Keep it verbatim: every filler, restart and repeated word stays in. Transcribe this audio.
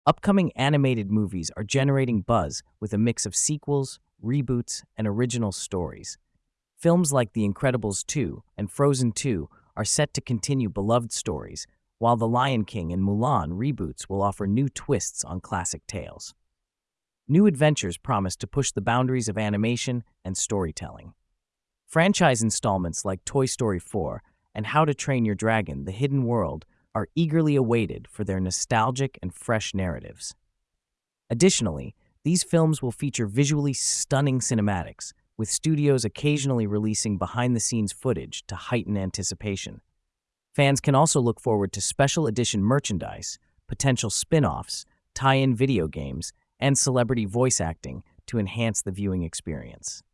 Upcoming animated movies are generating buzz with a mix of sequels, reboots, and original stories. Films like The Incredibles two and Frozen two are set to continue beloved stories, while The Lion King and Mulan reboots will offer new twists on classic tales. New adventures promise to push the boundaries of animation and storytelling. Franchise installments like Toy Story four and How to Train Your Dragon: The Hidden World are eagerly awaited for their nostalgic and fresh narratives. Additionally, these films will feature visually stunning cinematics, with studios occasionally releasing behind-the-scenes footage to heighten anticipation. Fans can also look forward to special edition merchandise, potential spin-offs, tie-in video games, and celebrity voice acting to enhance the viewing experience.